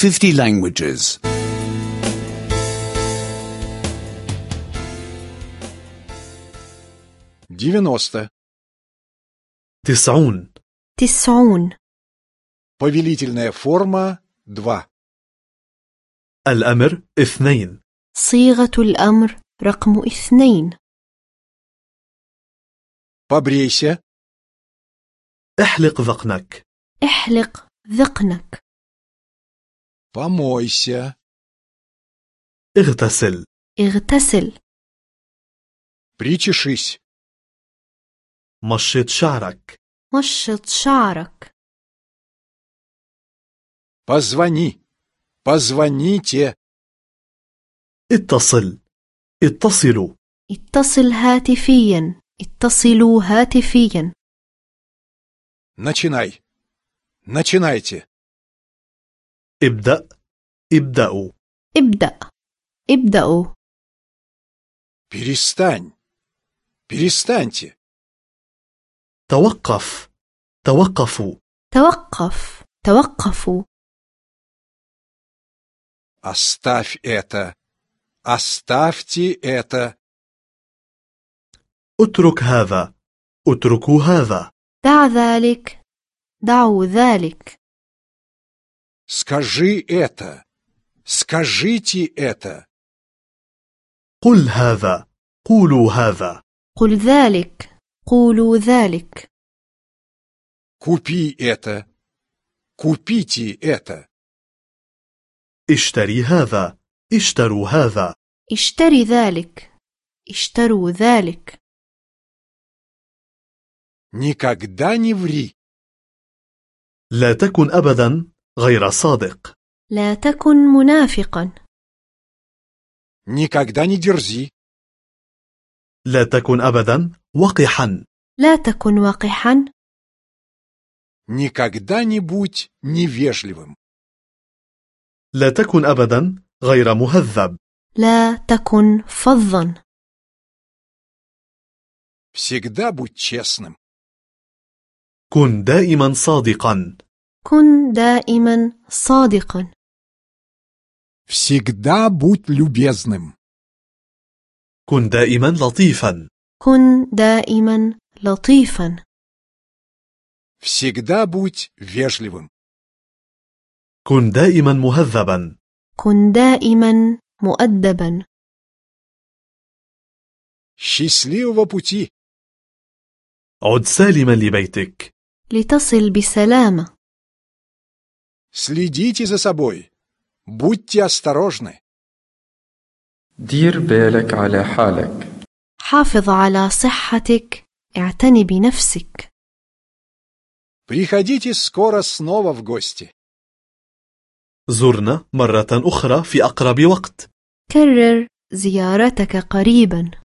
50 languages. 90. 90. 90. Повелительная форма 2. الأمر 2. صيغة الأمر رقم 2. Побрейся. احلق ذقنك. احلق ذقنك. Помойся. اغتسل. اغتسل. Причешись. مشط شعرك. مشط شعرك. Позвони. Позвоните. اتصل. اتصلوا. اتصل هاتفيا. اتصلوا هاتفيا. Начинай. Начинайте. ابدأ. ابدأوا. ابدأ. ابدأوا. Перестань. Перестаньте. توقف. توقفوا. توقف. توقفوا. Оставь это. Оставьте это. اترك هذا. اتركوا هذا. دع ذلك. دعوا ذلك. Скажи это. Скажите это. قل هذا. قولوا هذا. قل ذلك. قولوا ذلك. Купи это. Купите это. اشتري هذا. اشتروا هذا. اشتري ذلك. اشتروا ذلك. Никогда не ври. لا تكن أبدا غير صادق. لا تكن منافقا. Никогда не дерзи. لا تكن أبدا وقحا. لا تكن وقحا. Никогда не будь невежливым. لا تكن أبدا غير مهذب. لا تكن فظا. Всегда будь честным. كن دائما صادقا. كن دائما صادقا. Всегда будь любезным. كن دائما لطيفا. كن دائما لطيفا. Всегда будь вежливым. كن دائما مهذبا. كن دائما مؤدبا. Счастливого пути. عد سالما لبيتك. لتصل بسلامة. Следите за собой. Будьте осторожны. دير بالك على حالك. حافظ على صحتك. اعتني بنفسك. Приходите скоро снова в гости. زرنا مرة أخرى في أقرب وقت. كرر زيارتك قريبا.